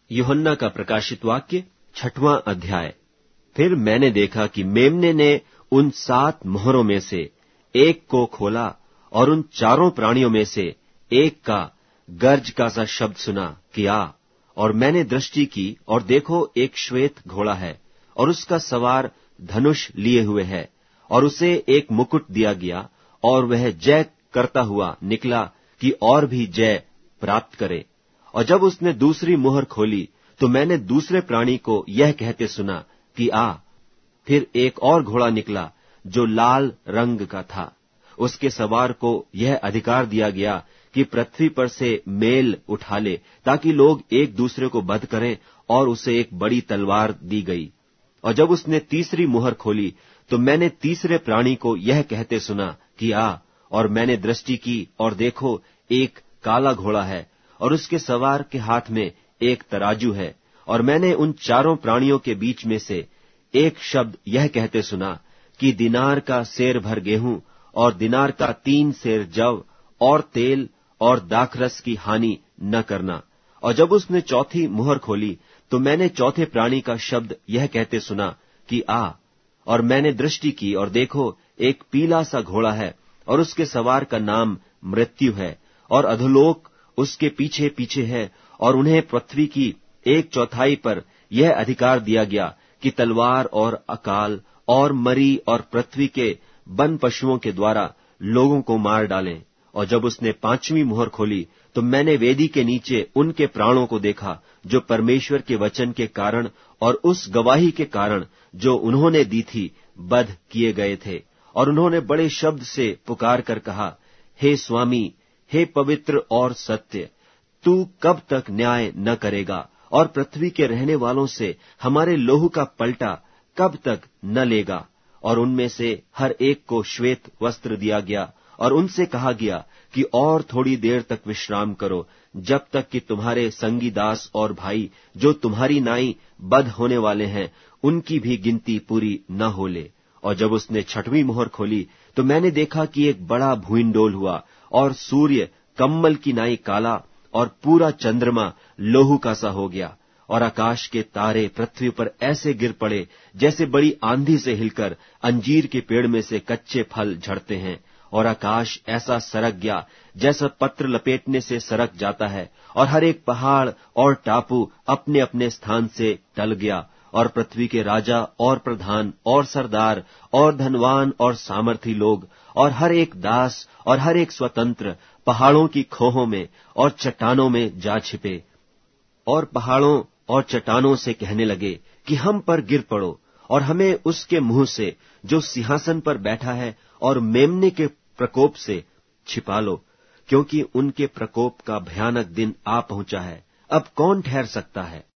यूहन्ना का प्रकाशित वाक्य 6वां अध्याय। फिर मैंने देखा कि मेमने ने उन 7 मोहरों में से एक को खोला और उन 4 प्राणियों में से एक का गर्ज का सा शब्द सुना कि आ। और मैंने दृष्टि की और देखो एक श्वेत घोड़ा है और उसका सवार धनुष लिए हुए है और उसे एक मुकुट दिया गया और वह जय करता हुआ निकला कि और भी जय प्राप्त करे। और जब उसने दूसरी मुहर खोली तो मैंने दूसरे प्राणी को यह कहते सुना कि आ। फिर एक और घोड़ा निकला जो लाल रंग का था। उसके सवार को यह अधिकार दिया गया कि पृथ्वी पर से मेल उठा ले ताकि लोग एक दूसरे को वध करें, और उसे एक बड़ी तलवार दी गई। और जब उसने तीसरी मुहर खोली तो मैंने तीसरे प्राणी को यह कहते सुना कि आ। और मैंने दृष्टि की और देखो एक काला घोड़ा है और उसके सवार के हाथ में एक तराजू है। और मैंने उन 4 प्राणियों के बीच में से एक शब्द यह कहते सुना कि दिनार का सेर भर गेहूं और दिनार का 3 सेर जव और तेल और दाखरस की हानि न करना। और जब उसने चौथी मुहर खोली तो मैंने चौथे प्राणी का शब्द यह कहते सुना कि आ। और मैंने दृष्टि की और देखो एक पीला सा घोड़ा है और उसके सवार का नाम मृत्यु है, और अधोलोक उसके पीछे पीछे है। और उन्हें पृथ्वी की 1/4 पर यह अधिकार दिया गया कि तलवार और अकाल और मरी और पृथ्वी के वन पशुओं के द्वारा लोगों को मार डालें। और जब उसने 5वीं मुहर खोली तो मैंने वेदी के नीचे उनके प्राणों को देखा जो परमेश्वर के वचन के कारण और उस गवाही के कारण जो उन्होंने दी थी वध किए गए थे। और उन्होंने बड़े शब्द से पुकार कर कहा, हे स्वामी, हे पवित्र और सत्य, तू कब तक न्याय न करेगा और पृथ्वी के रहने वालों से हमारे लोहू का पलटा कब तक न लेगा। और उनमें से हर एक को श्वेत वस्त्र दिया गया और उनसे कहा गया कि और थोड़ी देर तक विश्राम करो, जब तक कि तुम्हारे संगी दास और भाई जो तुम्हारी नाई बध होने वाले हैं उनकी भी गिनती पूरी न हो ले। और जब उसने 6वीं मोहर खोली तो मैंने देखा कि एक बड़ा भूइंडोल हुआ और सूर्य कम्मल की नाई काला और पूरा चंद्रमा लोहू का सा हो गया। और आकाश के तारे पृथ्वी पर ऐसे गिर पड़े जैसे बड़ी आंधी से हिलकर अंजीर के पेड़ में से कच्चे फल झड़ते हैं। और आकाश ऐसा सरक गया जैसा पत्र लपेटने से सरक जाता है, और हर एक पहाड़ और टापू अपने अपने स्थान से टल गया। और पृथ्वी के राजा और प्रधान और सरदार और धनवान और सामर्थी लोग और हर एक दास और हर एक स्वतंत्र पहाड़ों की खोहों में और चट्टानों में जा छिपे, और पहाड़ों और चट्टानों से कहने लगे कि हम पर गिर पड़ो और हमें उसके मुंह से जो सिंहासन पर बैठा है और मेमने के प्रकोप से छिपा लो, क्योंकि उनके प्रकोप का भयानक दिन आ पहुंचा है। अब कौन ठहर सकता है?